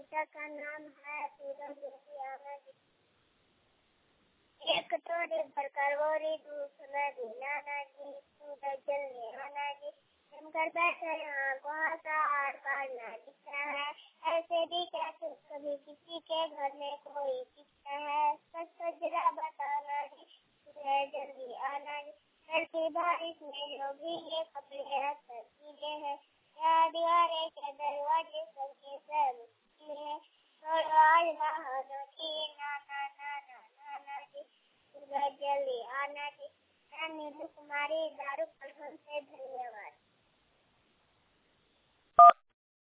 कविता का नाम है सूरज जल्दी आना जी। एक तोड़े पर करवोरी दूसरा दिलाना जी, सूरज जल्दी आना जी। जमकर बैठे यहाँ कुहासा आर पार ना दिखता है, ऐसे भी कैसे कभी किसी के घर में कोई दिखता है। सच सच जरा बताना जी, सूरज जल्दी आना जी। घर की बारिश में जो भीगे कपड़े अक्सर भीगे हैं, या दीवारें के दरवाजे सबके सब खुले हैं। छोड़ो आज बहाना की ना ना ना ना ना ना जी, सूरज जल्दी आना जी। मैं नीलू कुमारी दारू पसंद से धन्यवाद।